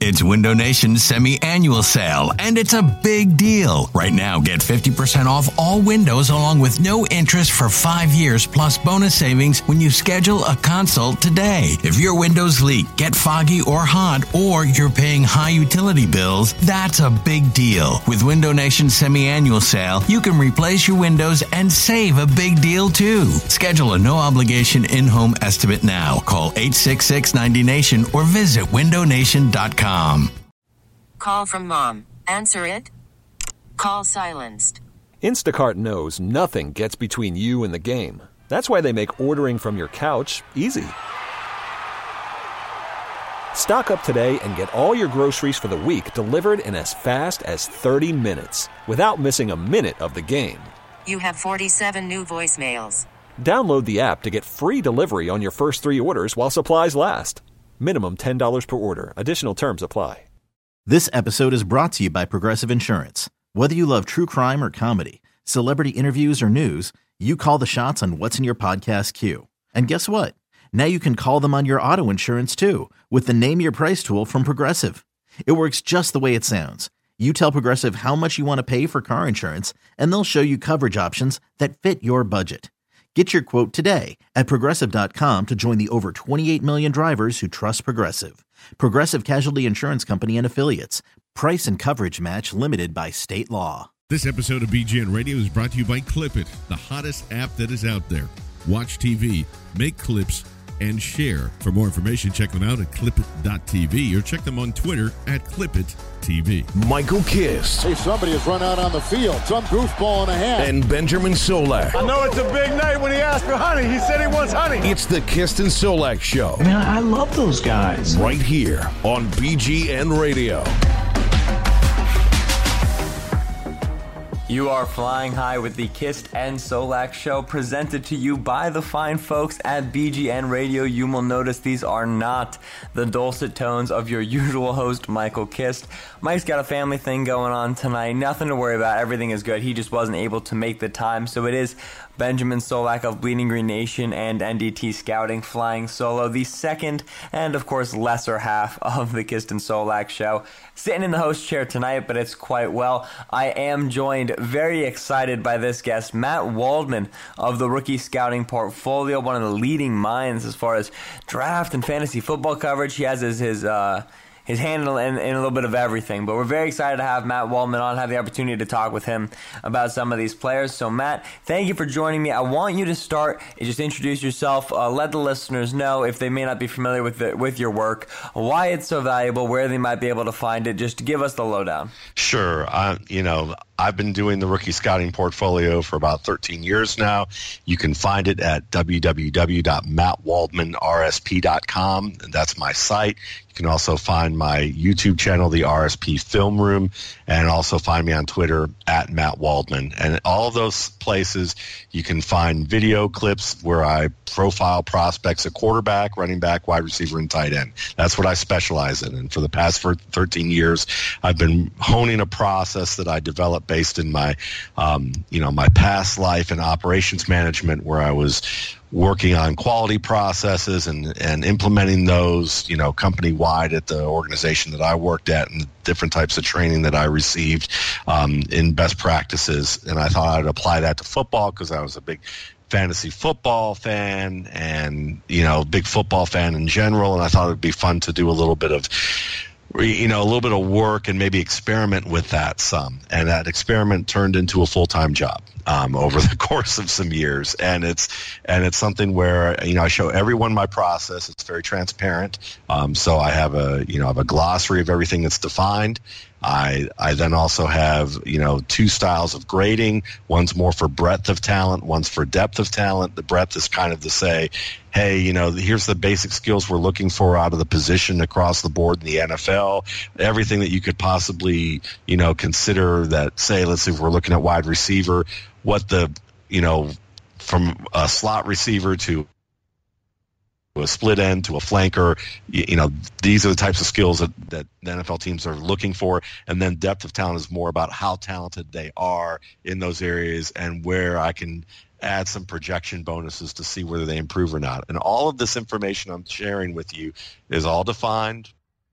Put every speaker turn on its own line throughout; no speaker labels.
It's Window Nation's semi-annual sale, and it's a big deal. Right now, get 50% off all windows along with no interest for 5 years plus bonus savings when you schedule a consult today. If your windows leak, get foggy or hot, or you're paying high utility bills, that's a big deal. With Window Nation's semi-annual sale, you can replace your windows and save a big deal too. Schedule a no-obligation in-home estimate now. Call 866-90-NATION or visit windownation.com.
Call from mom. Answer it. Call silenced.
Instacart knows nothing gets between you and the game. That's why they make ordering from your couch easy. Stock up today and get all your groceries for the week delivered in as fast as 30 minutes without missing a minute of the game.
You have 47 new voicemails.
Download the app to get free delivery on your first 3 orders while supplies last. Minimum $10 per order. Additional terms apply.
This episode is brought to you by Progressive Insurance. Whether you love true crime or comedy, celebrity interviews or news, you call the shots on what's in your podcast queue. And guess what? Now you can call them on your auto insurance too with the Name Your Price tool from Progressive. It works just the way it sounds. You tell Progressive how much you want to pay for car insurance, and they'll show you coverage options that fit your budget. Get your quote today at Progressive.com to join the over 28 million drivers who trust Progressive. Progressive Casualty Insurance Company and Affiliates. Price and coverage match limited by state law.
This episode of BGN Radio is brought to you by Clip It, the hottest app that is out there. Watch TV, make clips, and share. For more information, check them out at clipit.tv or check them on Twitter at clipittv.
Michael Kist.
Hey, somebody has run out on the field. Some goofball in a hat.
And Benjamin Solak.
I know it's a big night when he asked for honey. He said he wants honey.
It's the Kist and Solak Show.
Man, I love those guys.
Right here on BGN Radio.
You are flying high with the Kist and Solak Show, presented to you by the fine folks at BGN Radio. You will notice these are not the dulcet tones of your usual host, Michael Kist. Mike's got a family thing going on tonight. Nothing to worry about. Everything is good. He just wasn't able to make the time. So it is Benjamin Solak of Bleeding Green Nation and NDT Scouting flying solo, the second and, of course, lesser half of the Kist and Solak Show. Sitting in the host chair tonight, but it's quite well. I am joined, very excited by this guest, Matt Waldman of the Rookie Scouting Portfolio, one of the leading minds as far as draft and fantasy football coverage. He has his hand in a little bit of everything. But we're very excited to have Matt Waldman on, have the opportunity to talk with him about some of these players. So, Matt, thank you for joining me. I want you to start and just introduce yourself. Let the listeners know, if they may not be familiar with your work, why it's so valuable, where they might be able to find it. Just give us the lowdown.
Sure. I've been doing the Rookie Scouting Portfolio for about 13 years now. You can find it at www.mattwaldmanrsp.com. That's my site. You can also find my YouTube channel, the RSP Film Room, and also find me on Twitter at Matt Waldman. And all of those places, you can find video clips where I profile prospects at quarterback, running back, wide receiver, and tight end. That's what I specialize in. And for the past 13 years, I've been honing a process that I developed based in my, my past life in operations management, where I was working on quality processes and implementing those, company-wide at the organization that I worked at, and the different types of training that I received in best practices. And I thought I'd apply that to football because I was a big fantasy football fan and, big football fan in general. And I thought it'd be fun to do a little bit of work and maybe experiment with that some. And that experiment turned into a full-time job over the course of some years. And it's something where, I show everyone my process. It's very transparent. So I have a glossary of everything that's defined. I then also have, 2 styles of grading. One's more for breadth of talent. One's for depth of talent. The breadth is kind of to say, hey, here's the basic skills we're looking for out of the position across the board in the NFL. Everything that you could possibly, consider that, say, let's say if we're looking at wide receiver, what the, from a slot receiver to a split end to a flanker, these are the types of skills that the NFL teams are looking for. And then depth of talent is more about how talented they are in those areas and where I can add some projection bonuses to see whether they improve or not. And all of this information I'm sharing with you is all defined.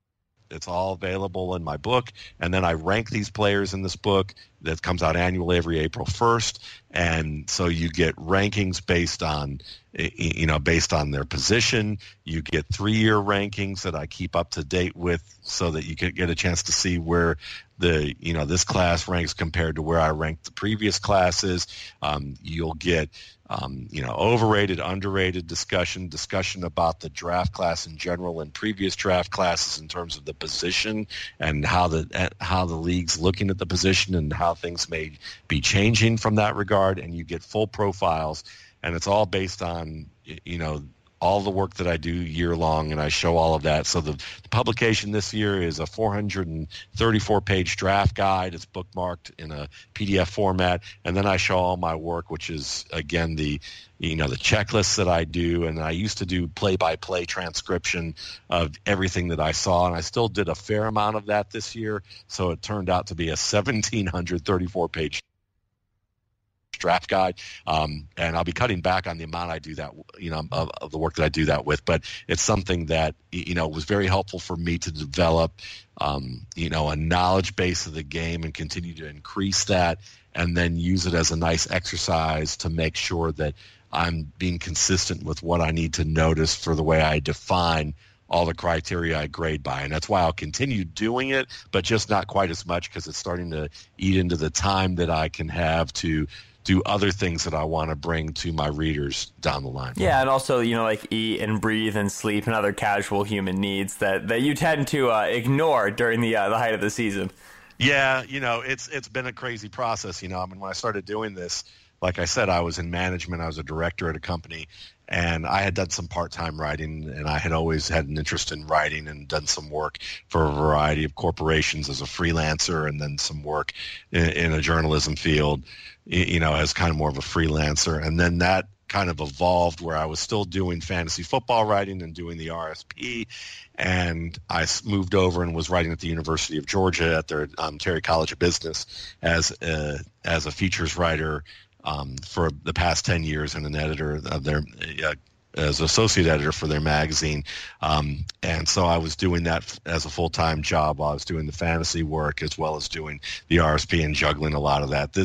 It's all available in my book. And then I rank these players in this book that comes out annually every April 1st. And so you get rankings based on their position. You get 3-year rankings that I keep up to date with so that you can get a chance to see where this class ranks compared to where I ranked the previous classes. You'll get overrated, underrated discussion about the draft class in general and previous draft classes in terms of the position and how the league's looking at the position and how things may be changing from that regard. And you get full profiles, and it's all based on all the work that I do year long, and I show all of that. So the publication this year is a 434-page draft guide. It's bookmarked in a PDF format, and then I show all my work, which is again the checklists that I do. And I used to do play-by-play transcription of everything that I saw, and I still did a fair amount of that this year. So it turned out to be a 1,734-page draft guide, and I'll be cutting back on the amount I do that, of the work that I do that with. But it's something that was very helpful for me to develop, a knowledge base of the game and continue to increase that, and then use it as a nice exercise to make sure that I'm being consistent with what I need to notice for the way I define all the criteria I grade by. And that's why I'll continue doing it, but just not quite as much, because it's starting to eat into the time that I can have to do other things that I want to bring to my readers down the line.
Yeah, and also, like eat and breathe and sleep and other casual human needs that you tend to ignore during the height of the season.
Yeah, it's been a crazy process. When I started doing this, like I said, I was in management. I was a director at a company, and I had done some part-time writing, and I had always had an interest in writing and done some work for a variety of corporations as a freelancer, and then some work in a journalism field, as kind of more of a freelancer. And then that kind of evolved where I was still doing fantasy football writing and doing the RSP, and I moved over and was writing at the University of Georgia at their Terry College of Business as a features writer for the past 10 years, and an editor of their as associate editor for their magazine. And so I was doing that as a full-time job while I was doing the fantasy work as well as doing the RSP and juggling a lot of that.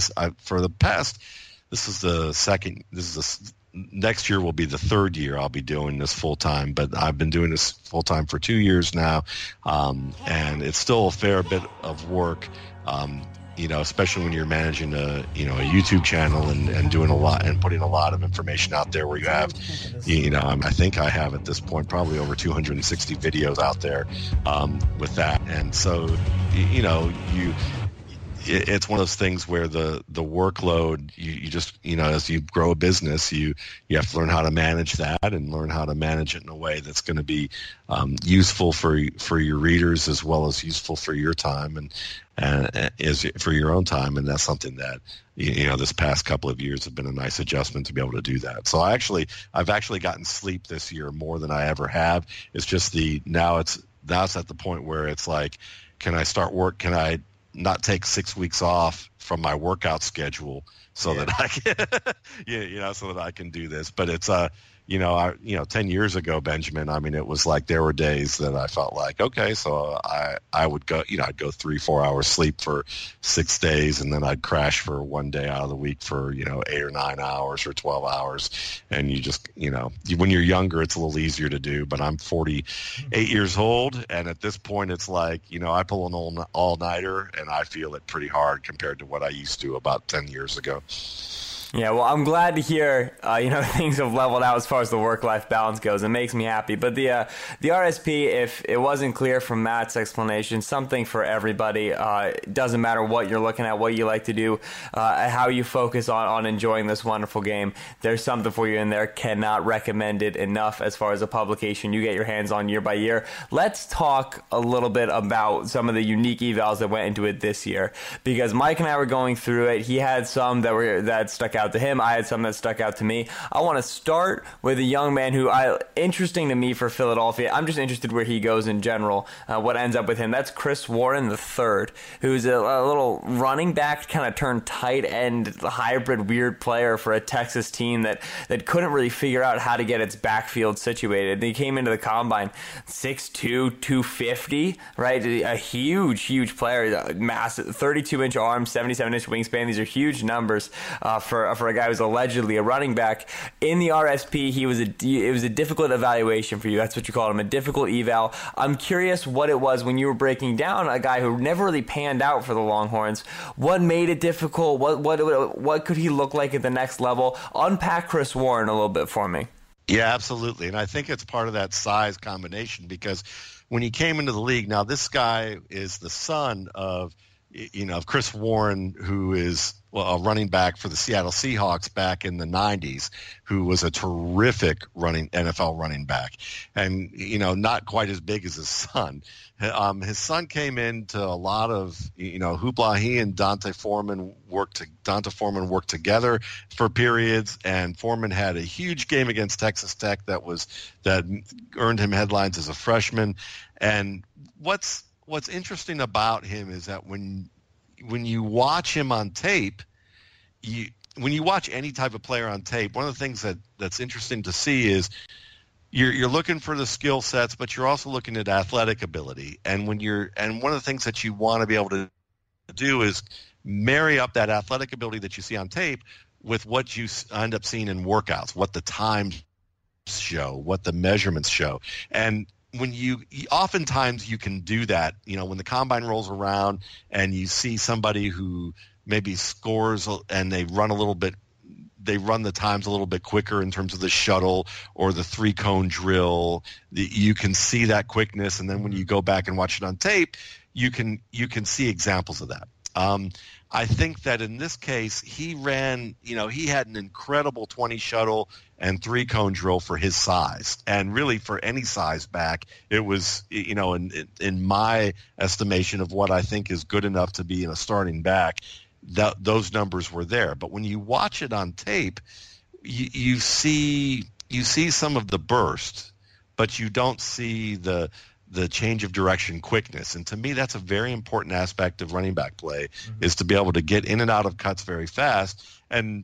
Next year will be the third year I'll be doing this full-time, but I've been doing this full-time for 2 years now. And it's still a fair bit of work. Especially when you're managing a YouTube channel and doing a lot and putting a lot of information out there where you have, I think I have at this point probably over 260 videos out there with that. And so, it's one of those things where the workload, you just, as you grow a business, you have to learn how to manage that and learn how to manage it in a way that's going to be useful for your readers as well as useful for your time and is for your own time. And that's something that, this past couple of years have been a nice adjustment to be able to do that. So I've actually gotten sleep this year more than I ever have. It's just now it's at the point where it's like, can I start work? Can I not take 6 weeks off from my workout schedule so that I can, so that I can do this. But it's, 10 years ago, Benjamin, it was like there were days that I felt like, okay, so I would go, I'd go 3-4 hours sleep for 6 days, and then I'd crash for one day out of the week for, 8 or 9 hours or 12 hours. And you just, when you're younger, it's a little easier to do, but I'm 48 years old. And at this point, it's like, I pull an all-nighter and I feel it pretty hard compared to what I used to about 10 years ago.
Yeah, well, I'm glad to hear, things have leveled out as far as the work-life balance goes. It makes me happy. But the RSP, if it wasn't clear from Matt's explanation, something for everybody. It doesn't matter what you're looking at, what you like to do, how you focus on enjoying this wonderful game. There's something for you in there. Cannot recommend it enough as far as a publication you get your hands on year by year. Let's talk a little bit about some of the unique evals that went into it this year, because Mike and I were going through it. He had some that stuck out out to him. I had some that stuck out to me. I want to start with a young man who, interesting to me for Philadelphia. I'm just interested where he goes in general, what ends up with him. That's Chris Warren III, who's a little running back, kind of turned tight end, hybrid weird player for a Texas team that couldn't really figure out how to get its backfield situated. He came into the combine 6'2", 250, right? A huge player, massive, 32-inch arms, 77-inch wingspan. These are huge numbers for a guy who's allegedly a running back. In the RSP, it was a difficult evaluation for you. That's what you called him, a difficult eval. I'm curious what it was when you were breaking down a guy who never really panned out for the Longhorns. What made it difficult? What could he look like at the next level? Unpack Chris Warren a little bit for me.
Yeah, absolutely. And I think it's part of that size combination, because when he came into the league, now this guy is the son of Chris Warren, who is a running back for the Seattle Seahawks back in the 90s, who was a terrific NFL running back, and not quite as big as his son. His son came into a lot of hoopla. He and D'Onta Foreman worked together for periods, and Foreman had a huge game against Texas Tech that earned him headlines as a freshman. And what's interesting about him is that when you watch him on tape, when you watch any type of player on tape, one of the things that's interesting to see is you're looking for the skill sets, but you're also looking at athletic ability. And one of the things that you want to be able to do is marry up that athletic ability that you see on tape with what you end up seeing in workouts, what the times show, what the measurements show. And oftentimes you can do that, when the combine rolls around and you see somebody who maybe scores and they run the times a little bit quicker in terms of the shuttle or the 3-cone drill. You can see that quickness, and then when you go back and watch it on tape, you can see examples of that. I think that in this case, he ran, he had an incredible 20 shuttle and 3-cone drill for his size. And really for any size back, it was, in my estimation of what I think is good enough to be in a starting back, those numbers were there. But when you watch it on tape, you see some of the burst, but you don't see the change of direction quickness. And to me, that's a very important aspect of running back play, is to be able to get in and out of cuts very fast. And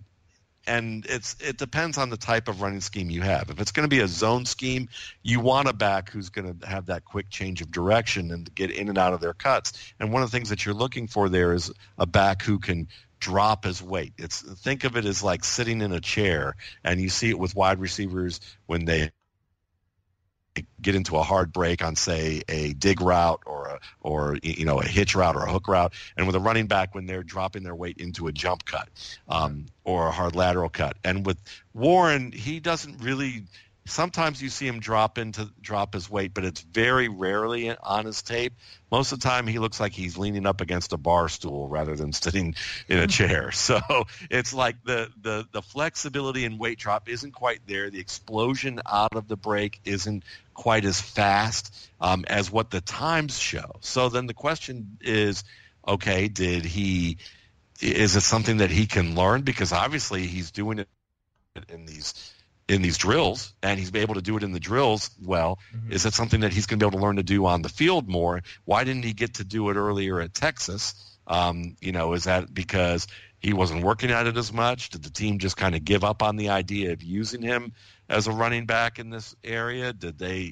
it depends on the type of running scheme you have. If it's going to be a zone scheme, you want a back who's going to have that quick change of direction and to get in and out of their cuts. And one of the things that you're looking for there is a back who can drop his weight. Think of it as like sitting in a chair, and you see it with wide receivers when they get into a hard break on, say, a dig route or a hitch route or a hook route, and with a running back when they're dropping their weight into a jump cut or a hard lateral cut. And with Warren, he doesn't really. Sometimes you see him drop his weight, but it's very rarely on his tape. Most of the time, he looks like he's leaning up against a bar stool rather than sitting in a chair. So it's like the flexibility and weight drop isn't quite there. The explosion out of the break isn't quite as fast as what the times show. So then the question is, okay, is it something that he can learn? Because obviously he's doing it in these drills, and he's able to do it in the drills well. Is it something that he's going to be able to learn to do on the field more? Why didn't he get to do it earlier at Texas? Is that because he wasn't working at it as much? Did the team just kind of give up on the idea of using him as a running back in this area? Did they,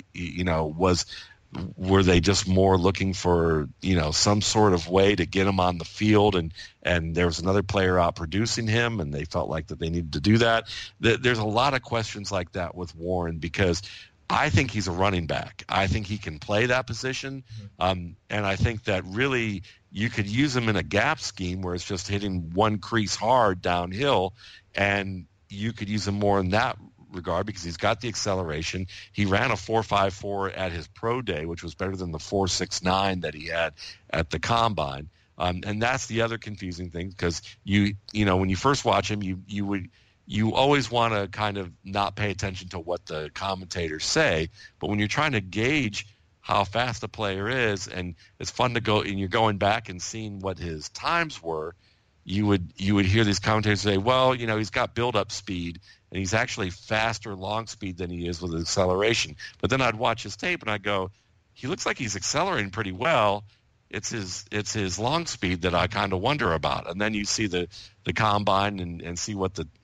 were they just more looking for, some sort of way to get him on the field, and there was another player out producing him, and they felt like that they needed to do that? There's a lot of questions like that with Warren, because I think he's a running back. I think he can play that position, and I think that really you could use him in a gap scheme where it's just hitting one crease hard downhill, and you could use him more in that regard because he's got the acceleration. He ran a 4.54 at his pro day, which was better than the 4.69 that he had at the combine. And that's the other confusing thing, because when you first watch him, you always want to kind of not pay attention to what the commentators say. But when you're trying to gauge how fast a player is, and it's fun to go and you're going back and seeing what his times were, you would hear these commentators say, well, he's got build-up speed, and he's actually faster long speed than he is with acceleration. But then I'd watch his tape, and I'd go, he looks like he's accelerating pretty well. It's his long speed that I kind of wonder about. And then you see the combine and see what the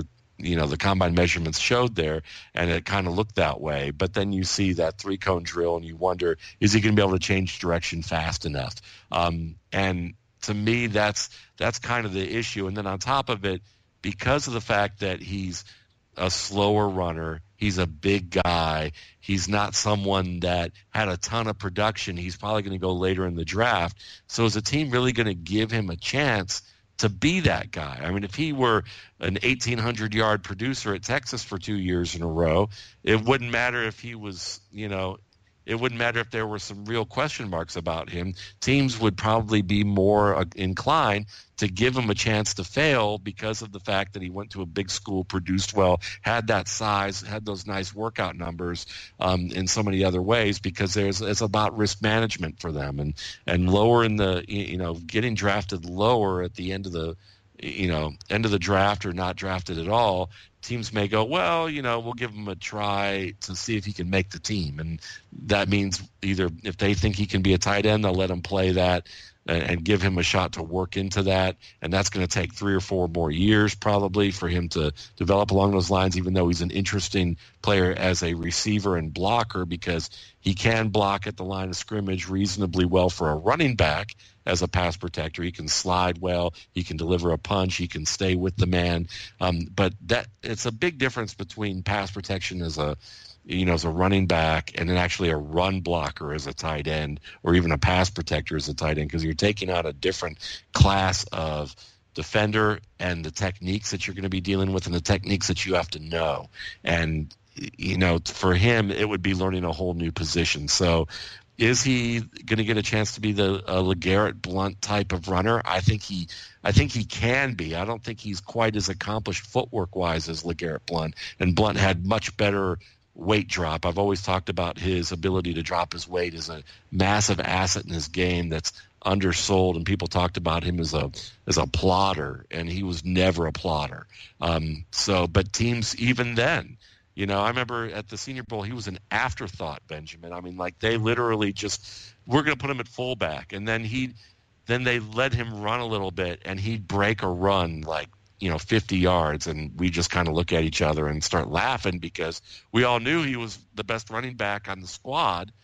combine measurements showed there, and it kind of looked that way. But then you see that 3-cone drill, and you wonder, is he going to be able to change direction fast enough? And to me, that's kind of the issue. And then on top of it, because of the fact that he's a slower runner, he's a big guy, he's not someone that had a ton of production, he's probably going to go later in the draft. So is the team really going to give him a chance to be that guy? I mean, if he were an 1,800-yard producer at Texas for 2 years in a row, it wouldn't matter if he was, it wouldn't matter if there were some real question marks about him. Teams would probably be more inclined to give him a chance to fail because of the fact that he went to a big school, produced well, had that size, had those nice workout numbers in so many other ways, because it's about risk management for them. And lower in the, getting drafted lower at the end of the, end of the draft or not drafted at all, teams may go, well, we'll give him a try to see if he can make the team. And that means either if they think he can be a tight end, they'll let him play that and give him a shot to work into that. And that's going to take 3 or 4 more years probably for him to develop along those lines, even though he's an interesting player as a receiver and blocker, because he can block at the line of scrimmage reasonably well for a running back as a pass protector. He can slide well, he can deliver a punch, he can stay with the man. But that it's a big difference between pass protection as a running back and then actually a run blocker as a tight end, or even a pass protector as a tight end, because you're taking out a different class of defender and the techniques that you're going to be dealing with and the techniques that you have to know. And, for him, it would be learning a whole new position. So is he going to get a chance to be the LeGarrette Blount type of runner? I think he can be. I don't think he's quite as accomplished footwork-wise as LeGarrette Blount, and Blount had much better weight drop. I've always talked about his ability to drop his weight as a massive asset in his game that's undersold, and people talked about him as a plotter, and he was never a plotter. But teams, even then, I remember at the Senior Bowl, he was an afterthought, Benjamin. I mean, like, they literally just, we're going to put him at fullback, and then they let him run a little bit, and he'd break a run like 50 yards, and we just kind of look at each other and start laughing, because we all knew he was the best running back on the squad,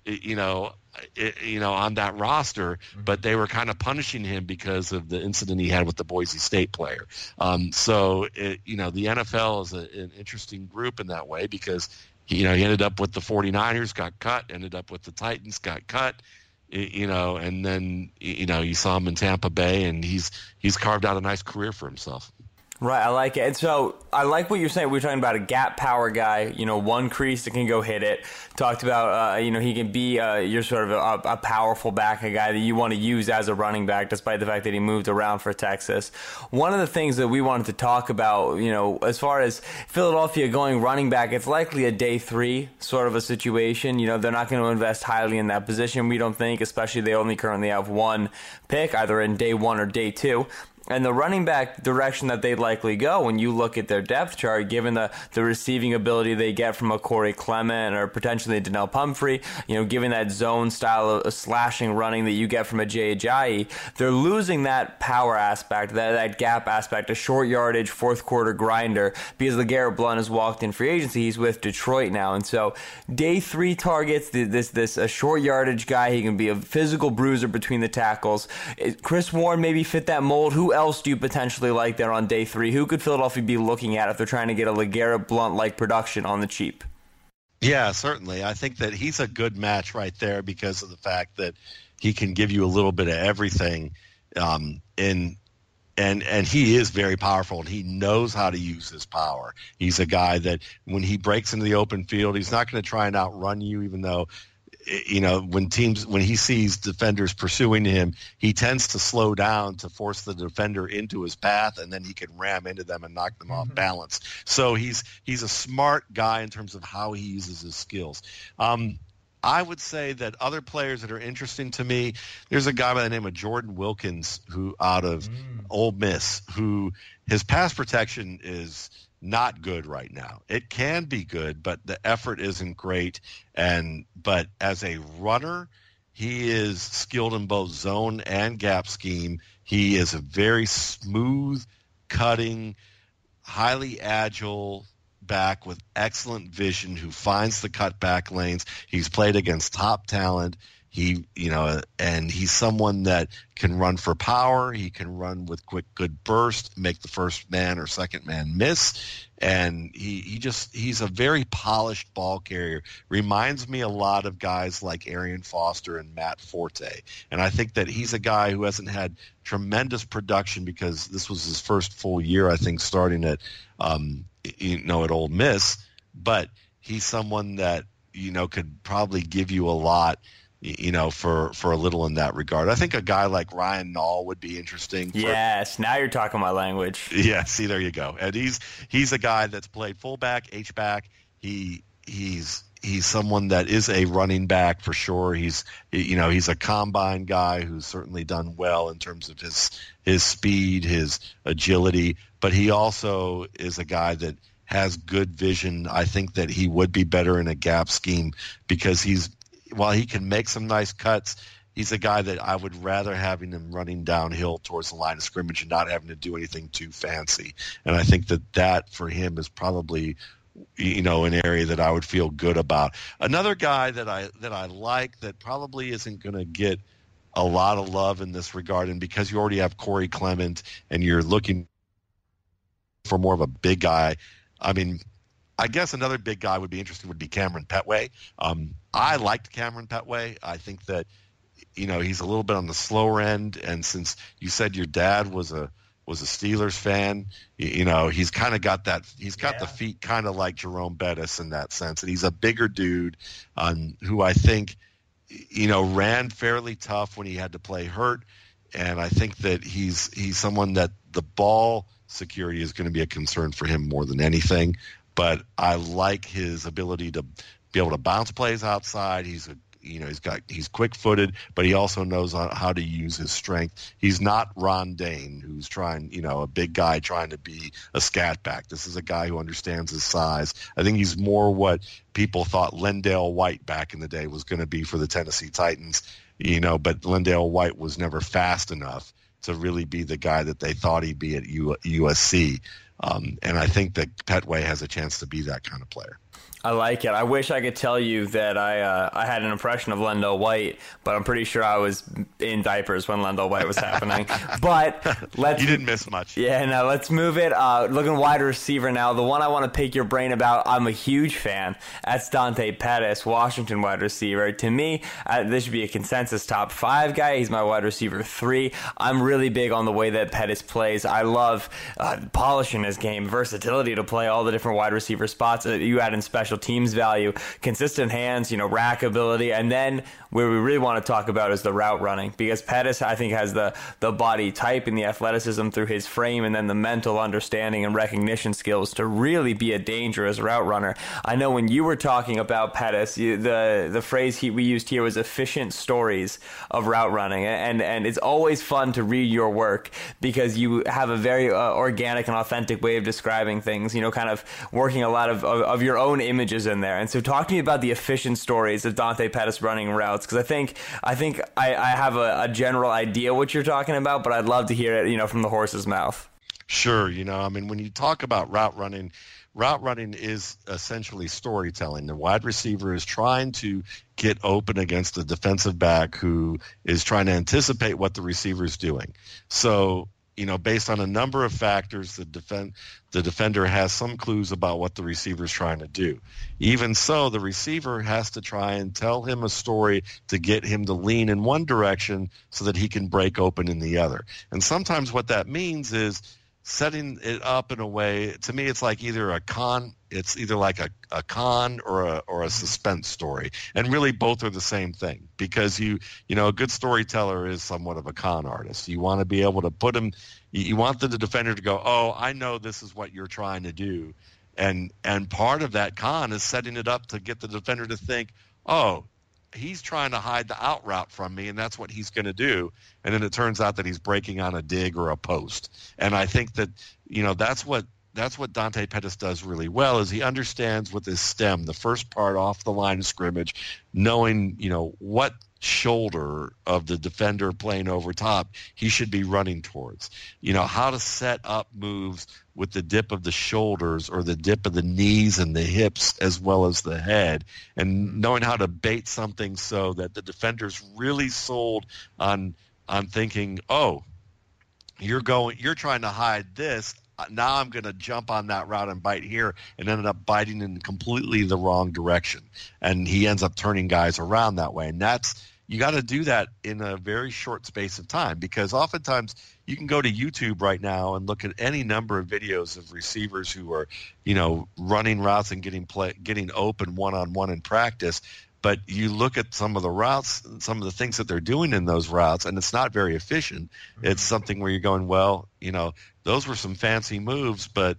on that roster, but they were kind of punishing him because of the incident he had with the Boise State player. The NFL is an interesting group in that way, because he ended up with the 49ers, got cut, ended up with the Titans, got cut. And then, you saw him in Tampa Bay, and he's carved out a nice career for himself.
Right, I like it. And so I like what you're saying. We're talking about a gap power guy, one crease that can go hit it. Talked about, he can be you're sort of a powerful back, a guy that you want to use as a running back, despite the fact that he moved around for Texas. One of the things that we wanted to talk about, as far as Philadelphia going running back, it's likely a day 3 sort of a situation. They're not going to invest highly in that position, we don't think, especially they only currently have 1 pick, either in day 1 or day 2. And the running back direction that they'd likely go, when you look at their depth chart, given the receiving ability they get from a Corey Clement or potentially a Donnell Pumphrey, given that zone style of slashing running that you get from a Jay Ajayi, they're losing that power aspect, that gap aspect, a short yardage, fourth quarter grinder, because LeGarrette Blount has walked in free agency. He's with Detroit now. And so day 3 targets, this a short yardage guy. He can be a physical bruiser between the tackles. Chris Warren maybe fit that mold. Who else do you potentially like there on day 3? Who could Philadelphia be looking at if they're trying to get a LeGarrette Blount-like production on the cheap?
Yeah, certainly. I think that he's a good match right there because of the fact that he can give you a little bit of everything, and he is very powerful, and he knows how to use his power. He's a guy that when he breaks into the open field, he's not going to try and outrun you, even though when he sees defenders pursuing him, he tends to slow down to force the defender into his path, and then he can ram into them and knock them off balance. So he's a smart guy in terms of how he uses his skills. I would say that other players that are interesting to me, there's a guy by the name of Jordan Wilkins who out of Ole Miss, who his pass protection is not good right now. It can be good, but the effort isn't great. But as a runner, he is skilled in both zone and gap scheme. He is a very smooth, cutting, highly agile back with excellent vision who finds the cutback lanes. He's played against top talent. And he's someone that can run for power. He can run with quick, good burst, make the first man or second man miss. And he's a very polished ball carrier. Reminds me a lot of guys like Arian Foster and Matt Forte. And I think that he's a guy who hasn't had tremendous production because this was his first full year, I think, starting at Ole Miss. But he's someone that, could probably give you a lot, for a little in that regard. I think a guy like Ryan Nall would be interesting.
Yes, now you're talking my language.
Yeah, see, there you go. And he's a guy that's played fullback, H-back. He's someone that is a running back for sure. He's a combine guy who's certainly done well in terms of his speed, his agility, but he also is a guy that has good vision. I think that he would be better in a gap scheme because while he can make some nice cuts, he's a guy that I would rather having him running downhill towards the line of scrimmage and not having to do anything too fancy. And I think that for him is probably, an area that I would feel good about. Another guy that I like that probably isn't going to get a lot of love in this regard, and because you already have Corey Clement and you're looking for more of a big guy, I guess another big guy would be Cameron Petway. I liked Cameron Petway. I think that, he's a little bit on the slower end. And since you said your dad was a Steelers fan, he's kind of got that. He's got the feet kind of like Jerome Bettis in that sense. And he's a bigger dude who I think, ran fairly tough when he had to play hurt. And I think that he's someone that the ball security is going to be a concern for him more than anything. But I like his ability to be able to bounce plays outside. He's quick-footed, but he also knows how to use his strength. He's not Ron Dane, who's trying, a big guy trying to be a scat back. This is a guy who understands his size. I think he's more what people thought Lendale White back in the day was going to be for the Tennessee Titans, but Lendale White was never fast enough to really be the guy that they thought he'd be at USC. And I think that Petway has a chance to be that kind of player.
I like it. I wish I could tell you that I had an impression of Lendale White, but I'm pretty sure I was in diapers when Lendale White was happening. But
you didn't miss much.
Yeah, no, let's move it. Looking wide receiver now. The one I want to pick your brain about, I'm a huge fan. That's Dante Pettis, Washington wide receiver. To me, this should be a consensus top 5 guy. He's my wide receiver 3. I'm really big on the way that Pettis plays. I love polishing his game, versatility to play all the different wide receiver spots. You add in special teams value, consistent hands, rack ability, and then where we really want to talk about is the route running, because Pettis, I think, has the body type and the athleticism through his frame, and then the mental understanding and recognition skills to really be a dangerous route runner. I know when you were talking about Pettis, the phrase we used here was efficient stories of route running, and it's always fun to read your work because you have a very organic and authentic way of describing things, kind of working a lot of your own images in there. And so talk to me about the efficient stories of Dante Pettis running routes, because I think I have a general idea what you're talking about, but I'd love to hear it, from the horse's mouth.
Sure. When you talk about route running is essentially storytelling. The wide receiver is trying to get open against a defensive back who is trying to anticipate what the receiver is doing. So, based on a number of factors, the defender has some clues about what the receiver is trying to do. Even so, the receiver has to try and tell him a story to get him to lean in one direction so that he can break open in the other. And sometimes what that means is setting it up in a way, to me, it's like either a con or a suspense story. And really both are the same thing, because a good storyteller is somewhat of a con artist. You want to be able to put him, you want the defender to go, oh, I know this is what you're trying to do. And part of that con is setting it up to get the defender to think, oh, he's trying to hide the out route from me, and that's what he's going to do. And then it turns out that he's breaking on a dig or a post. And I think that, that's what Dante Pettis does really well, is he understands with his stem, the first part off the line of scrimmage, knowing, what shoulder of the defender playing over top he should be running towards, how to set up moves with the dip of the shoulders or the dip of the knees and the hips as well as the head, and knowing how to bait something so that the defender's really sold on thinking, oh, you're trying to hide this. Now I'm going to jump on that route and bite here, and ended up biting in completely the wrong direction. And he ends up turning guys around that way. And you got to do that in a very short space of time, because oftentimes you can go to YouTube right now and look at any number of videos of receivers who are, running routes and getting open one-on-one in practice. But you look at some of the routes, some of the things that they're doing in those routes, and it's not very efficient. It's something where you're going, well, those were some fancy moves, but,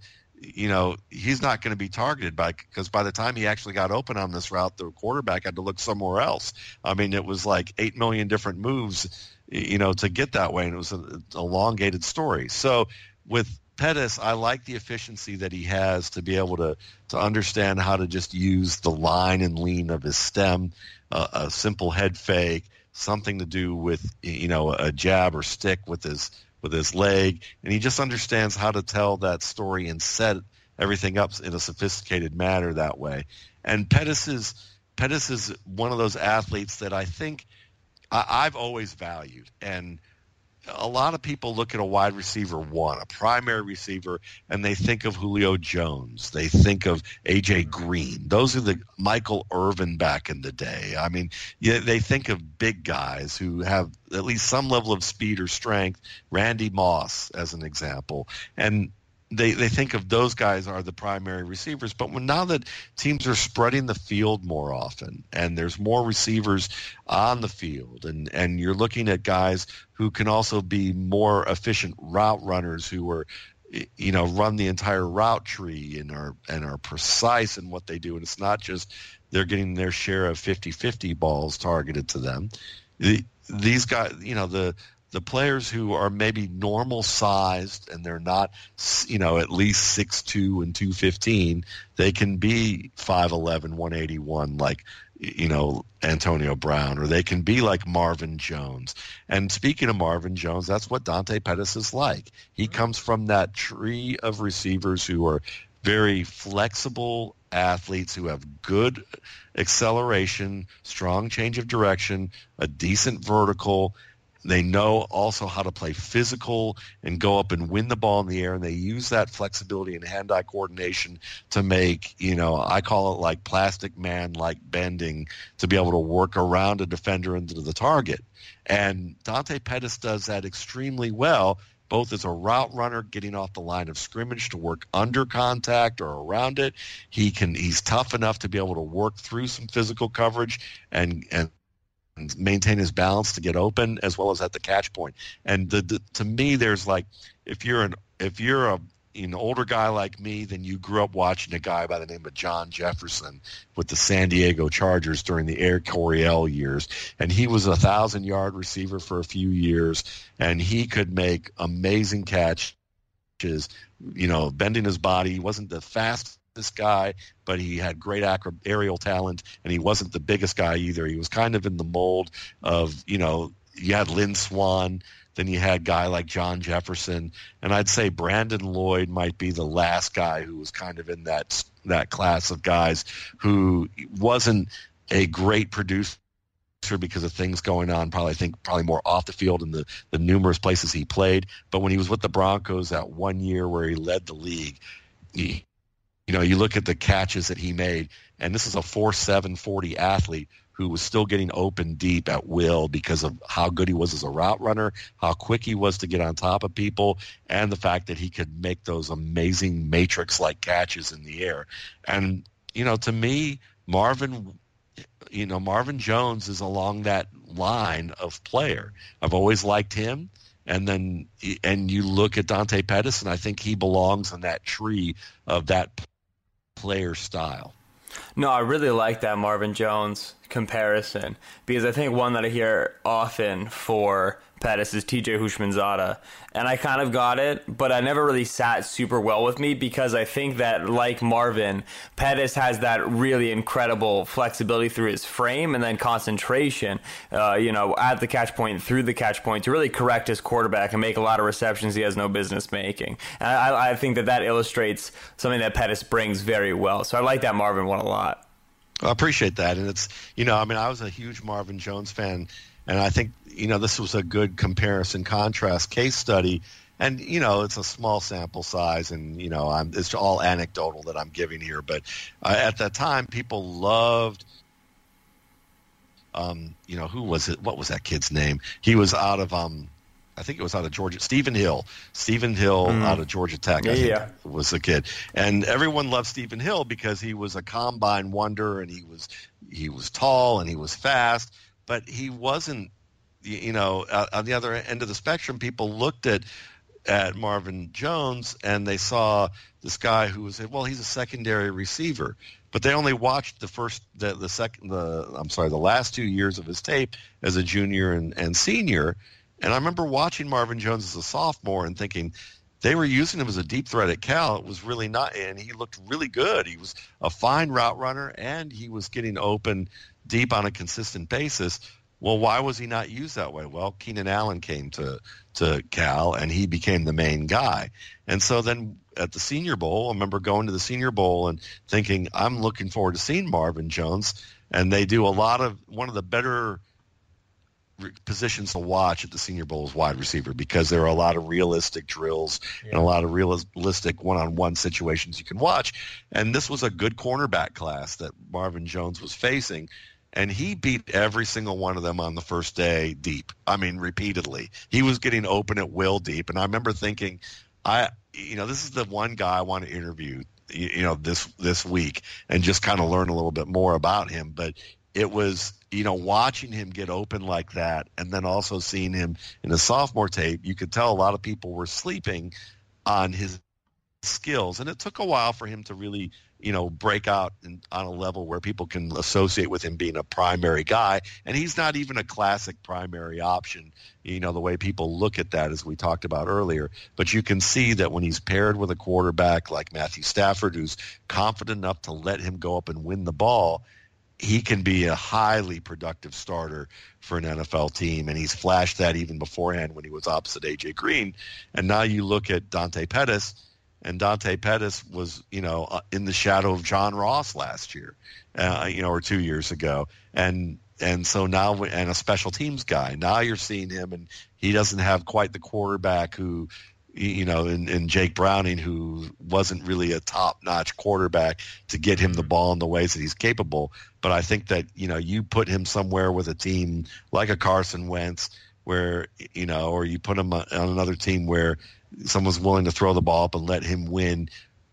he's not going to be targeted because by the time he actually got open on this route, the quarterback had to look somewhere else. I mean, it was like 8 million different moves, to get that way, and it was an elongated story. So with Pettis, I like the efficiency that he has to be able to understand how to just use the line and lean of his stem, a simple head fake, something to do with, a jab or stick with his leg, and he just understands how to tell that story and set everything up in a sophisticated manner that way. And Pettis is one of those athletes that I think I've always valued. And a lot of people look at a wide receiver one, a primary receiver, and they think of Julio Jones. They think of A.J. Green. Those are the Michael Irvin back in the day. I mean, they think of big guys who have at least some level of speed or strength, Randy Moss as an example. And they think of those guys are the primary receivers. But now that teams are spreading the field more often and there's more receivers on the field, and you're looking at guys who can also be more efficient route runners who are, run the entire route tree and are precise in what they do. And it's not just they're getting their share of 50-50 balls targeted to them. These guys, the players who are maybe normal sized and they're not, at least 6'2" and 215, they can be 5'11", 181 like, Antonio Brown, or they can be like Marvin Jones. And speaking of Marvin Jones, that's what Dante Pettis is like. He comes from that tree of receivers who are very flexible athletes who have good acceleration, strong change of direction, a decent vertical. They know also how to play physical and go up and win the ball in the air, and they use that flexibility and hand-eye coordination to make, I call it like plastic man-like bending to be able to work around a defender into the target. And Dante Pettis does that extremely well, both as a route runner getting off the line of scrimmage to work under contact or around it. He's tough enough to be able to work through some physical coverage and maintain his balance to get open, as well as at the catch point. And to me, there's like, if you're an older guy like me, then you grew up watching a guy by the name of John Jefferson with the San Diego Chargers during the Air Coryell years, and he was a 1,000-yard receiver for a few years, and he could make amazing catches, bending his body. He wasn't the fastest guy, but he had great aerial talent, and he wasn't the biggest guy either. He was kind of in the mold of, you had Lynn Swann, then you had a guy like John Jefferson, and I'd say Brandon Lloyd might be the last guy who was kind of in that class of guys who wasn't a great producer because of things going on, probably more off the field in the numerous places he played. But when he was with the Broncos that 1 year where he led the league, you look at the catches that he made, and this is a 4.7 40 athlete who was still getting open deep at will because of how good he was as a route runner, how quick he was to get on top of people, and the fact that he could make those amazing matrix-like catches in the air. And, to me, Marvin Jones is along that line of player. I've always liked him. And you look at Dante Pettis, and I think he belongs in that tree of that player style.
No, I really like that Marvin Jones. comparison, because I think one that I hear often for Pettis is TJ Houshmandzadeh, and I kind of got it, but I never really sat super well with me, because I think that, like Marvin, Pettis has that really incredible flexibility through his frame and then concentration, at the catch point, through the catch point, to really correct his quarterback and make a lot of receptions he has no business making. And I think that illustrates something that Pettis brings very well. So I like that Marvin one a lot.
I appreciate that. And it's, I was a huge Marvin Jones fan, and I think, this was a good comparison contrast case study. And, it's a small sample size, and, it's all anecdotal that I'm giving here. But at that time, people loved, who was it? What was that kid's name? He was out of, I think it was out of Georgia. Stephen Hill out of Georgia Tech, I think was the kid. And everyone loved Stephen Hill because he was a combine wonder, and he was tall and he was fast, but he wasn't, on the other end of the spectrum, people looked at Marvin Jones and they saw this guy who was, he's a secondary receiver, but they only watched the last 2 years of his tape as a junior and senior. And I remember watching Marvin Jones as a sophomore and thinking they were using him as a deep threat at Cal. It was really not, and he looked really good. He was a fine route runner, and he was getting open deep on a consistent basis. Well, why was he not used that way? Well, Keenan Allen came to Cal, and he became the main guy. And so then at the Senior Bowl, I remember going to the Senior Bowl and thinking, I'm looking forward to seeing Marvin Jones. And they do one of the better positions to watch at the Senior Bowl is wide receiver, because there are a lot of realistic drills and a lot of realistic one-on-one situations you can watch. And this was a good cornerback class that Marvin Jones was facing, and he beat every single one of them on the first day deep. I mean, repeatedly. He was getting open at will deep, and I remember thinking, this is the one guy I want to interview, this week and just kind of learn a little bit more about him. But it was, watching him get open like that, and then also seeing him in the sophomore tape, you could tell a lot of people were sleeping on his skills. And it took a while for him to really, break out on a level where people can associate with him being a primary guy. And he's not even a classic primary option, the way people look at that, as we talked about earlier. But you can see that when he's paired with a quarterback like Matthew Stafford, who's confident enough to let him go up and win the ball, he can be a highly productive starter for an NFL team. And he's flashed that even beforehand when he was opposite A.J. Green. And now you look at Dante Pettis, and Dante Pettis was, in the shadow of John Ross last year, or 2 years ago. And so now, and a special teams guy, now you're seeing him, and he doesn't have quite the quarterback who, in Jake Browning, who wasn't really a top-notch quarterback to get him the ball in the ways that he's capable. But I think that, you put him somewhere with a team like a Carson Wentz, where, or you put him on another team where someone's willing to throw the ball up and let him win,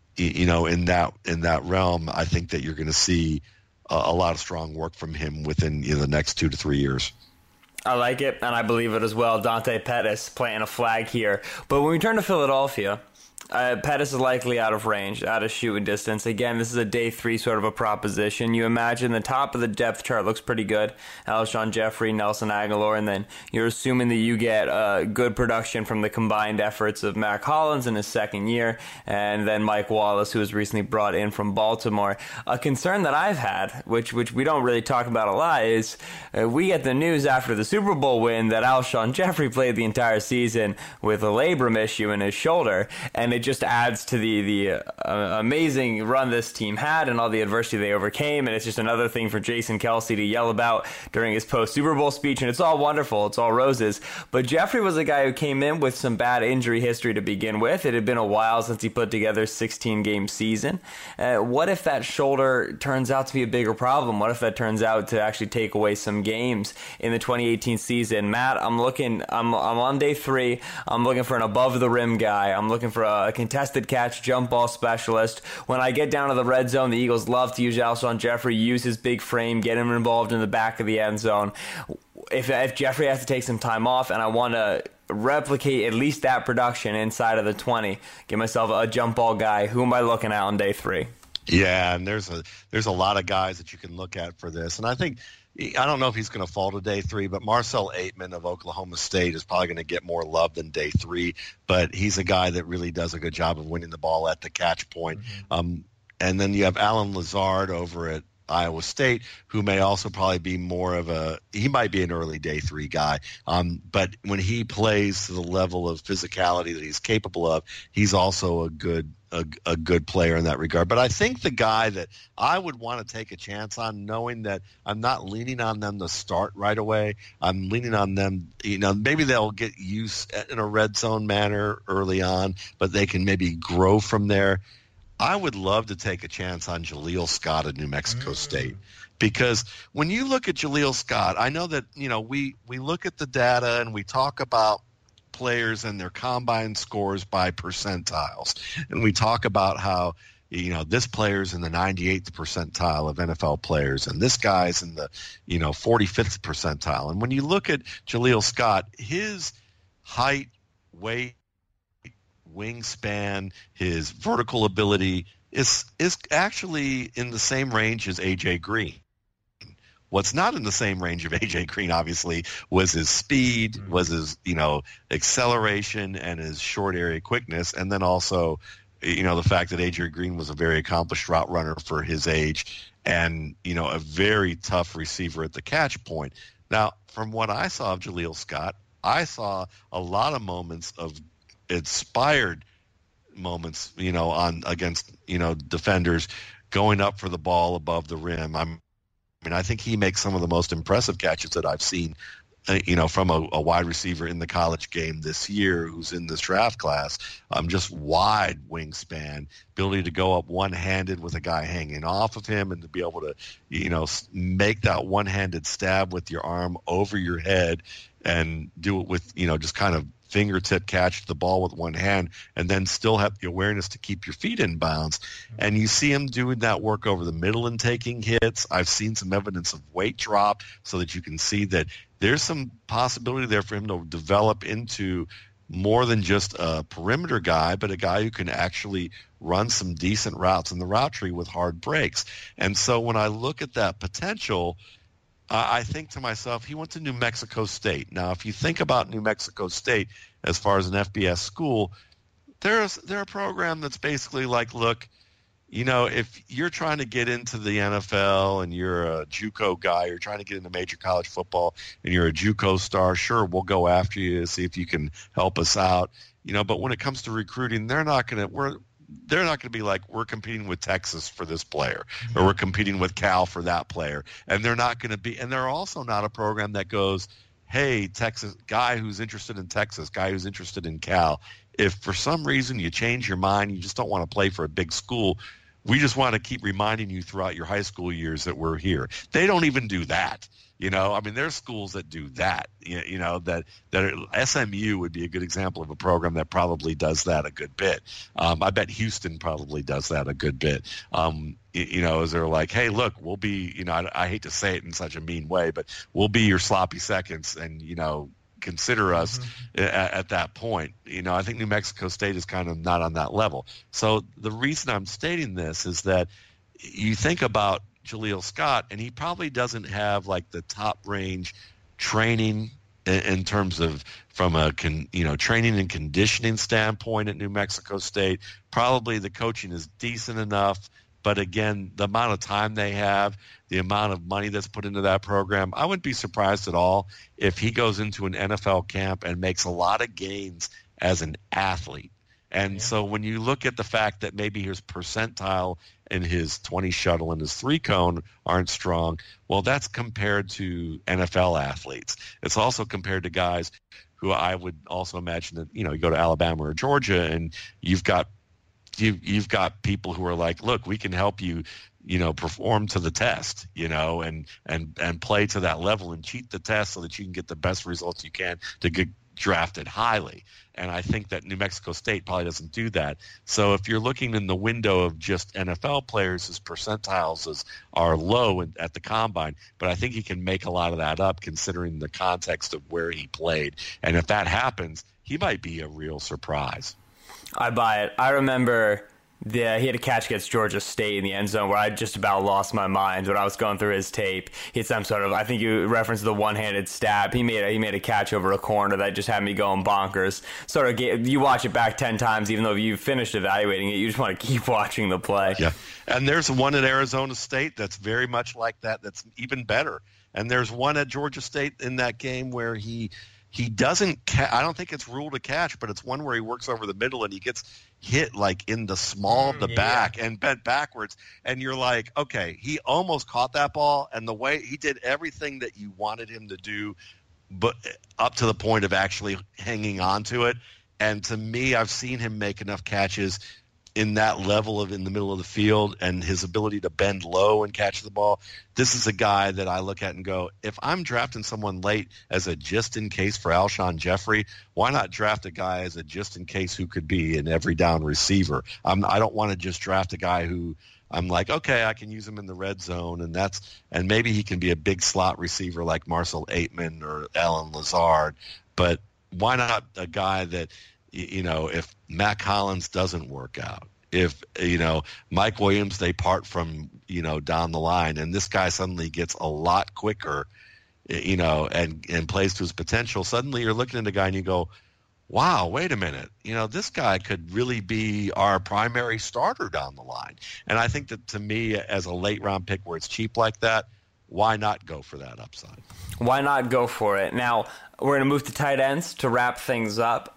in that realm, I think that you're going to see a lot of strong work from him within the next 2 to 3 years.
I like it, and I believe it as well. Dante Pettis planting a flag here. But when we turn to Philadelphia, Pettis is likely out of range, out of shooting distance. Again, this is a day 3 sort of a proposition. You imagine the top of the depth chart looks pretty good. Alshon Jeffrey, Nelson Aguilar, and then you're assuming that you get good production from the combined efforts of Mack Hollins in his second year, and then Mike Wallace, who was recently brought in from Baltimore. A concern that I've had, which we don't really talk about a lot, is we get the news after the Super Bowl win that Alshon Jeffrey played the entire season with a labrum issue in his shoulder, and it just adds to the amazing run this team had and all the adversity they overcame. And it's just another thing for Jason Kelce to yell about during his post-Super Bowl speech. And it's all wonderful. It's all roses. But Jeffrey was a guy who came in with some bad injury history to begin with. It had been a while since he put together a 16-game season. What if that shoulder turns out to be a bigger problem? What if that turns out to actually take away some games in the 2018 season? Matt, I'm on day 3. I'm looking for an above-the-rim guy. I'm looking for a contested catch jump ball specialist. When I get down to the red zone, the Eagles love to use Alshon Jeffrey, use his big frame, get him involved in the back of the end zone. If Jeffrey has to take some time off and I want to replicate at least that production inside of the 20, get myself a jump ball guy, who am I looking at on day 3?
Yeah, and there's a lot of guys that you can look at for this. And I think I don't know if he's going to fall to day 3, but Marcel Aitman of Oklahoma State is probably going to get more love than day 3. But he's a guy that really does a good job of winning the ball at the catch point. And then you have Alan Lazard over at Iowa State, who may also probably be more of he might be an early day 3 guy. But when he plays to the level of physicality that he's capable of, he's also a good player in that regard. But I think the guy that I would want to take a chance on, knowing that I'm not leaning on them to start right away, I'm leaning on them, maybe they'll get used in a red zone manner early on, but they can maybe grow from there. I would love to take a chance on Jaleel Scott at New Mexico State, because when you look at Jaleel Scott, I know that, we look at the data and we talk about players and their combine scores by percentiles. And we talk about how, this player's in the 98th percentile of NFL players, and this guy's in the, 45th percentile. And when you look at Jaleel Scott, his height, weight, wingspan, his vertical ability is actually in the same range as A.J. Green. What's not in the same range of A.J. Green, obviously, was his speed, was his, acceleration and his short area quickness, and then also, the fact that A.J. Green was a very accomplished route runner for his age and, a very tough receiver at the catch point. Now, from what I saw of Jaleel Scott, I saw a lot of moments of inspired moments, against, defenders going up for the ball above the rim. I think he makes some of the most impressive catches that I've seen, from a wide receiver in the college game this year who's in this draft class. Just wide wingspan, ability to go up one-handed with a guy hanging off of him and to be able to, make that one-handed stab with your arm over your head and do it with, just kind of fingertip catch the ball with one hand and then still have the awareness to keep your feet in bounds. And you see him doing that work over the middle and taking hits. I've seen some evidence of weight drop so that you can see that there's some possibility there for him to develop into more than just a perimeter guy, but a guy who can actually run some decent routes in the route tree with hard breaks. And so when I look at that potential, I think to myself, he went to New Mexico State. Now, if you think about New Mexico State as far as an FBS school, they're a program that's basically like, look, if you're trying to get into the NFL and you're a JUCO guy, you're trying to get into major college football and you're a JUCO star, sure, we'll go after you to see if you can help us out. But when it comes to recruiting, they're not going to be like, we're competing with Texas for this player or we're competing with Cal for that player. And they're not going to be – and they're also not a program that goes, hey, Texas guy who's interested in Texas, guy who's interested in Cal, if for some reason you change your mind, you just don't want to play for a big school, we just want to keep reminding you throughout your high school years that we're here. They don't even do that. There's schools that do that, that SMU would be a good example of a program that probably does that a good bit. I bet Houston probably does that a good bit. As they're like, hey, look, we'll be, I hate to say it in such a mean way, but we'll be your sloppy seconds and, consider us at that point. I think New Mexico State is kind of not on that level. So the reason I'm stating this is that you think about Jaleel Scott, and he probably doesn't have like the top range training in terms of from a training and conditioning standpoint at New Mexico State. Probably the coaching is decent enough, but again, the amount of time they have, the amount of money that's put into that program, I wouldn't be surprised at all if he goes into an NFL camp and makes a lot of gains as an athlete. And so when you look at the fact that maybe his percentile and his 20 shuttle and his 3-cone aren't strong, well, that's compared to NFL athletes. It's also compared to guys who I would also imagine that, you go to Alabama or Georgia and you've got people who are like, look, we can help you, perform to the test, and play to that level and cheat the test so that you can get the best results you can to get drafted highly. And I think that New Mexico State probably doesn't do that. So if you're looking in the window of just NFL players, his percentiles are low at the combine, but I think he can make a lot of that up considering the context of where he played. And if that happens, he might be a real surprise.
I buy it. I remember Yeah, he had a catch against Georgia State in the end zone where I just about lost my mind when I was going through his tape. He had some sort of, I think you referenced the one-handed stab. He made a catch over a corner that just had me going bonkers. You watch it back 10 times, even though you've finished evaluating it, you just want to keep watching the play.
Yeah, and there's one at Arizona State that's very much like that. That's even better. And there's one at Georgia State in that game where he doesn't I don't think it's ruled a catch, but it's one where he works over the middle and he gets hit like in the small of the back and bent backwards. And you're like, okay, he almost caught that ball, and the way he did everything that you wanted him to do, but up to the point of actually hanging on to it. And to me, I've seen him make enough catches in that level of in the middle of the field and his ability to bend low and catch the ball. This is a guy that I look at and go, if I'm drafting someone late as a just in case for Alshon Jeffrey, why not draft a guy as a just in case who could be an every down receiver? I don't want to just draft a guy who I'm like, okay, I can use him in the red zone, and maybe he can be a big slot receiver like Marcel Aitman or Alan Lazard, but why not a guy that, if Matt Collins doesn't work out, if, Mike Williams, they part from, down the line, and this guy suddenly gets a lot quicker, and plays to his potential, suddenly you're looking at a guy and you go, wow, wait a minute, this guy could really be our primary starter down the line. And I think that, to me, as a late round pick where it's cheap like that, why not go for that upside?
Why not go for it? Now, we're going to move to tight ends to wrap things up.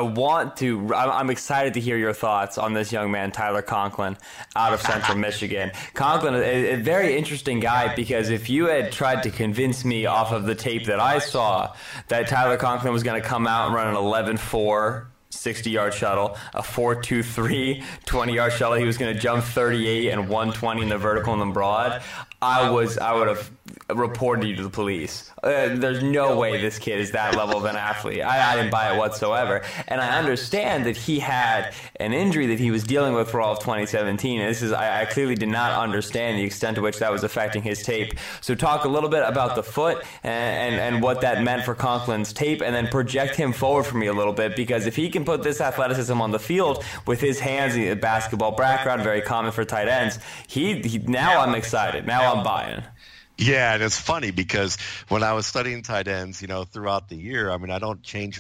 I'm excited to hear your thoughts on this young man, Tyler Conklin, out of Central Michigan. Conklin is a very interesting guy because if you had tried to convince me off of the tape that I saw that Tyler Conklin was going to come out and run an 11-4, 60-yard shuttle, a 4.23, 20-yard shuttle, he was going to jump 38 and 120 in the vertical and the broad, I would have reported you to the police. There's no way this kid is that level of an athlete. I didn't buy it whatsoever. And I understand that he had an injury that he was dealing with for all of 2017. And I clearly did not understand the extent to which that was affecting his tape. So talk a little bit about the foot and what that meant for Conklin's tape, and then project him forward for me a little bit, because if he can put this athleticism on the field with his hands, a basketball background, very common for tight ends, now I'm excited. Now I'm buying.
Yeah, and it's funny because when I was studying tight ends, throughout the year, I don't change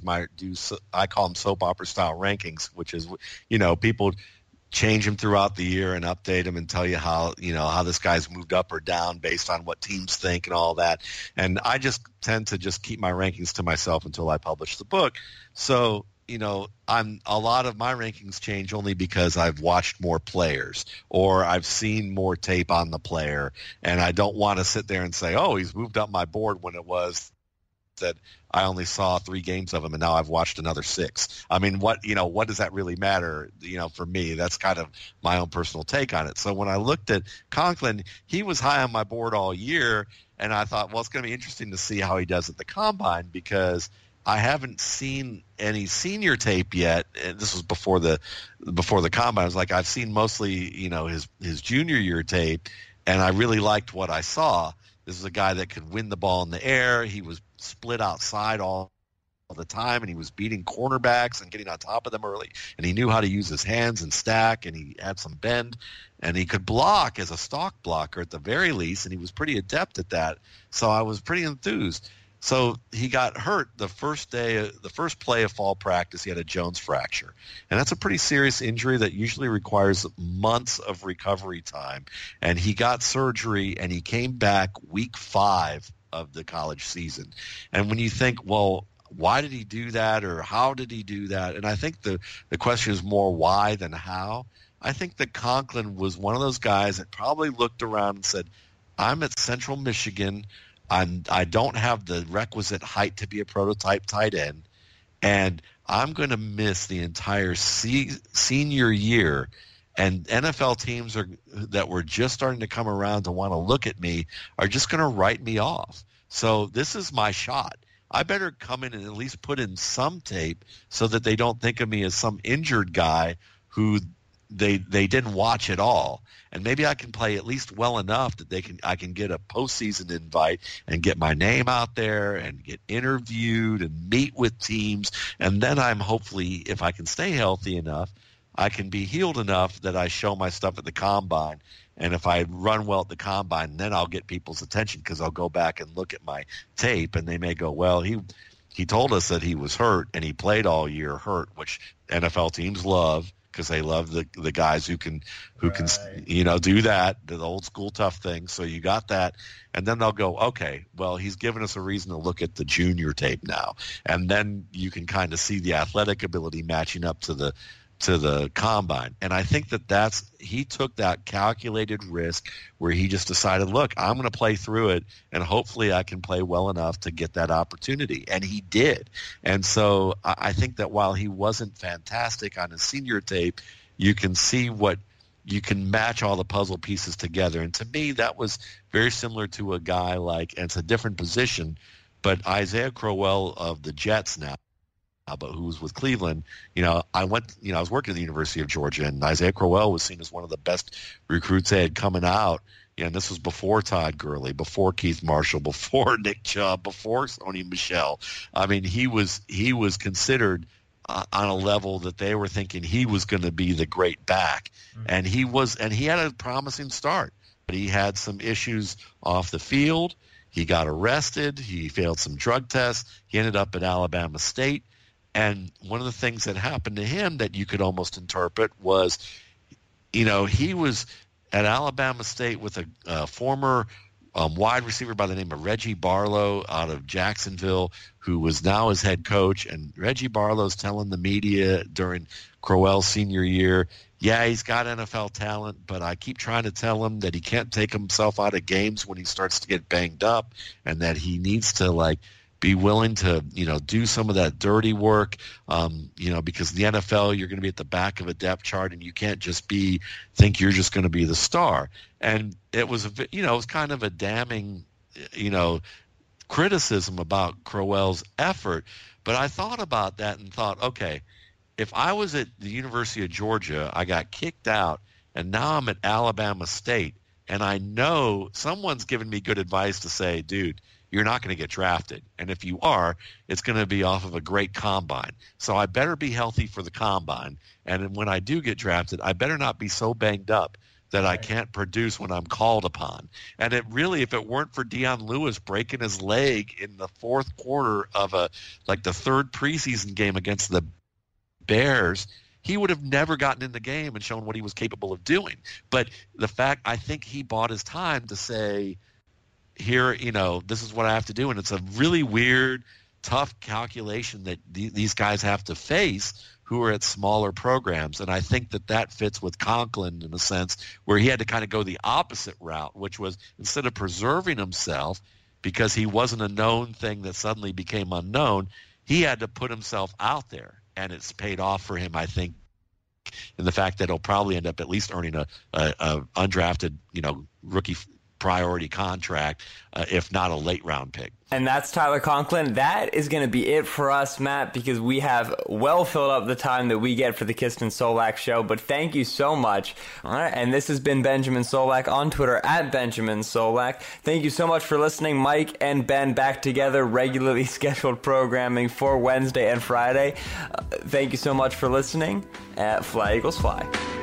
I call them soap opera style rankings, which is, people change them throughout the year and update them and tell you how this guy's moved up or down based on what teams think and all that. And I just tend to just keep my rankings to myself until I publish the book. So, a lot of my rankings change only because I've watched more players or I've seen more tape on the player, and I don't want to sit there and say, oh, he's moved up my board when it was that I only saw 3 games of him and now I've watched another 6. What does that really matter? For me, that's kind of my own personal take on it. So when I looked at Conklin, he was high on my board all year, and I thought, well, it's going to be interesting to see how he does at the combine, because I haven't seen any senior tape yet. And this was before the combine. I was like, I've seen mostly, his junior year tape, and I really liked what I saw. This is a guy that could win the ball in the air. He was split outside all the time, and he was beating cornerbacks and getting on top of them early. And he knew how to use his hands and stack, and he had some bend, and he could block as a stock blocker at the very least, and he was pretty adept at that. So I was pretty enthused. So he got hurt the first play of fall practice. He had a Jones fracture, and that's a pretty serious injury that usually requires months of recovery time. And he got surgery, and he came back week 5 of the college season. And when you think, well, why did he do that, or how did he do that? And I think the question is more why than how. I think that Conklin was one of those guys that probably looked around and said, I'm at Central Michigan. I don't have the requisite height to be a prototype tight end, and I'm going to miss the entire senior year. And NFL teams that were just starting to come around to want to look at me are just going to write me off. So this is my shot. I better come in and at least put in some tape so that they don't think of me as some injured guy who they didn't watch at all. And maybe I can play at least well enough that I can get a postseason invite and get my name out there and get interviewed and meet with teams. And then I'm hopefully, if I can stay healthy enough, I can be healed enough that I show my stuff at the combine. And if I run well at the combine, then I'll get people's attention because I'll go back and look at my tape, and they may go, well, he told us that he was hurt and he played all year hurt, which NFL teams love because they love the guys who can do that, the old school tough thing. So you got that, and then they'll go, okay, well, he's given us a reason to look at the junior tape now, and then you can kind of see the athletic ability matching up to the combine. And I think he took that calculated risk where he just decided, look, I'm going to play through it, and hopefully I can play well enough to get that opportunity. And he did. And so I think that while he wasn't fantastic on his senior tape, you can see what you can match all the puzzle pieces together. And to me, that was very similar to a guy and it's a different position, but Isaiah Crowell of the Jets now, but who was with Cleveland, I was working at the University of Georgia, and Isaiah Crowell was seen as one of the best recruits they had coming out. And this was before Todd Gurley, before Keith Marshall, before Nick Chubb, before Sony Michel. I mean, he was considered on a level that they were thinking he was going to be the great back. And he had a promising start, but he had some issues off the field. He got arrested. He failed some drug tests. He ended up at Alabama State. And one of the things that happened to him that you could almost interpret was, he was at Alabama State with a former wide receiver by the name of Reggie Barlow out of Jacksonville, who was now his head coach. And Reggie Barlow's telling the media during Crowell's senior year, yeah, he's got NFL talent, but I keep trying to tell him that he can't take himself out of games when he starts to get banged up, and that he needs to be willing to, do some of that dirty work, because the NFL, you're going to be at the back of a depth chart, and you can't just think you're just going to be the star. And it was, it was kind of a damning, criticism about Crowell's effort. But I thought about that and thought, okay, if I was at the University of Georgia, I got kicked out, and now I'm at Alabama State, and I know someone's giving me good advice to say, dude, you're not going to get drafted. And if you are, it's going to be off of a great combine. So I better be healthy for the combine. And when I do get drafted, I better not be so banged up that I can't produce when I'm called upon. And it really, if it weren't for Deion Lewis breaking his leg in the fourth quarter of the third preseason game against the Bears, he would have never gotten in the game and shown what he was capable of doing. But I think he bought his time to say, here, this is what I have to do. And it's a really weird, tough calculation that these guys have to face who are at smaller programs. And I think that fits with Conklin in a sense where he had to kind of go the opposite route, which was instead of preserving himself because he wasn't a known thing that suddenly became unknown, he had to put himself out there. And it's paid off for him, I think, in the fact that he'll probably end up at least earning a undrafted, rookie priority contract, if not a late round pick.
And that's Tyler Conklin. That is going to be it for us, Matt, because we have well filled up the time that we get for the Kist and Solak show. But thank you so much. All right, and this has been Benjamin Solak on Twitter at Benjamin Solak. Thank you so much for listening. Mike and Ben back together, regularly scheduled programming for Wednesday and Friday. Thank you so much for listening. Fly Eagles Fly.